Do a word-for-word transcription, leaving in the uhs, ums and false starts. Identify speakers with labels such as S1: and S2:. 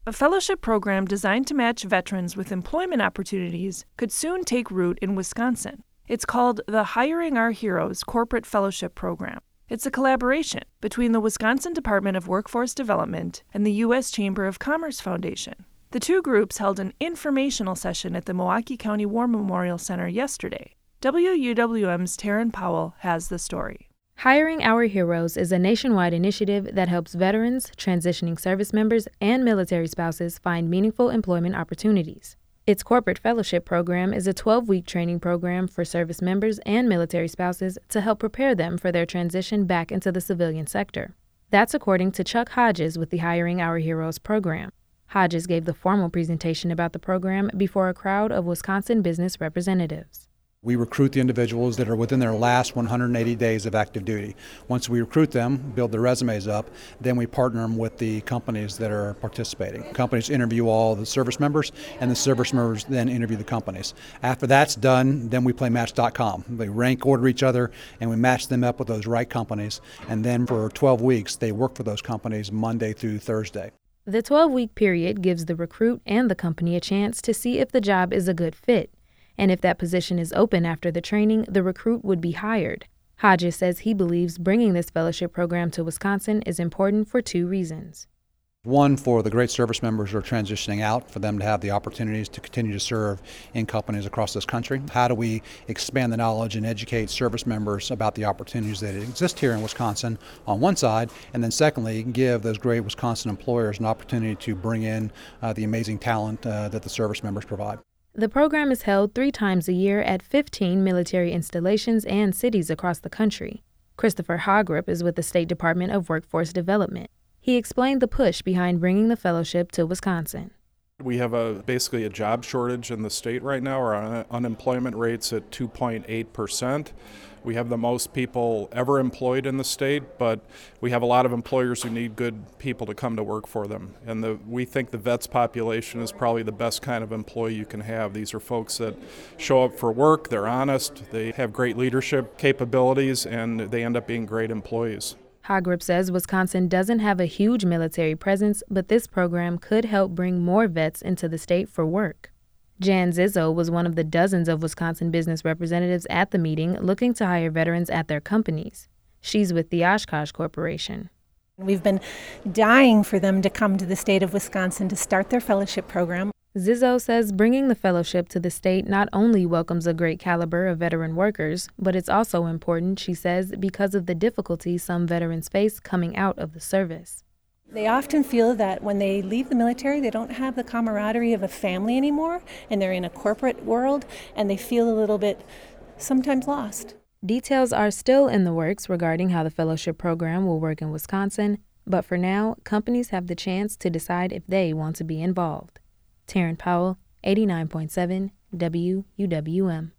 S1: A fellowship program designed to match veterans with employment opportunities could soon take root in Wisconsin. It's called the Hiring Our Heroes Corporate Fellowship Program. It's a collaboration between the Wisconsin Department of Workforce Development and the U S Chamber of Commerce Foundation. The two groups held an informational session at the Milwaukee County War Memorial Center yesterday. W U W M's Taryn Powell has the story.
S2: Hiring Our Heroes is a nationwide initiative that helps veterans, transitioning service members, and military spouses find meaningful employment opportunities. Its corporate fellowship program is a twelve-week training program for service members and military spouses to help prepare them for their transition back into the civilian sector. That's according to Chuck Hodges with the Hiring Our Heroes program. Hodges gave the formal presentation about the program before a crowd of Wisconsin business representatives.
S3: We recruit the individuals that are within their last one hundred eighty days of active duty. Once we recruit them, build their resumes up, then we partner them with the companies that are participating. Companies interview all the service members, and the service members then interview the companies. After that's done, then we play match dot com. They rank order each other, and we match them up with those right companies. And then for twelve weeks, they work for those companies Monday through Thursday.
S2: The twelve-week period gives the recruit and the company a chance to see if the job is a good fit. And if that position is open after the training, the recruit would be hired. Hodges says he believes bringing this fellowship program to Wisconsin is important for two reasons.
S3: One, for the great service members who are transitioning out, for them to have the opportunities to continue to serve in companies across this country. How do we expand the knowledge and educate service members about the opportunities that exist here in Wisconsin on one side, and then secondly, give those great Wisconsin employers an opportunity to bring in uh, the amazing talent uh, that the service members provide.
S2: The program is held three times a year at fifteen military installations and cities across the country. Christopher Hogrup is with the State Department of Workforce Development. He explained the push behind bringing the fellowship to Wisconsin.
S4: We have a basically a job shortage in the state right now. Our un- unemployment rate's at two point eight percent. We have the most people ever employed in the state, but we have a lot of employers who need good people to come to work for them. And the, we think the vets population is probably the best kind of employee you can have. These are folks that show up for work, they're honest, they have great leadership capabilities, and they end up being great employees.
S2: Hogrup says Wisconsin doesn't have a huge military presence, but this program could help bring more vets into the state for work. Jan Zizzo was one of the dozens of Wisconsin business representatives at the meeting looking to hire veterans at their companies. She's with the Oshkosh Corporation.
S5: We've been dying for them to come to the state of Wisconsin to start their fellowship program.
S2: Zizzo says bringing the fellowship to the state not only welcomes a great caliber of veteran workers, but it's also important, she says, because of the difficulties some veterans face coming out of the service.
S5: They often feel that when they leave the military, they don't have the camaraderie of a family anymore, and they're in a corporate world, and they feel a little bit sometimes lost.
S2: Details are still in the works regarding how the fellowship program will work in Wisconsin, but for now, companies have the chance to decide if they want to be involved. Taryn Powell, eighty-nine point seven W U W M.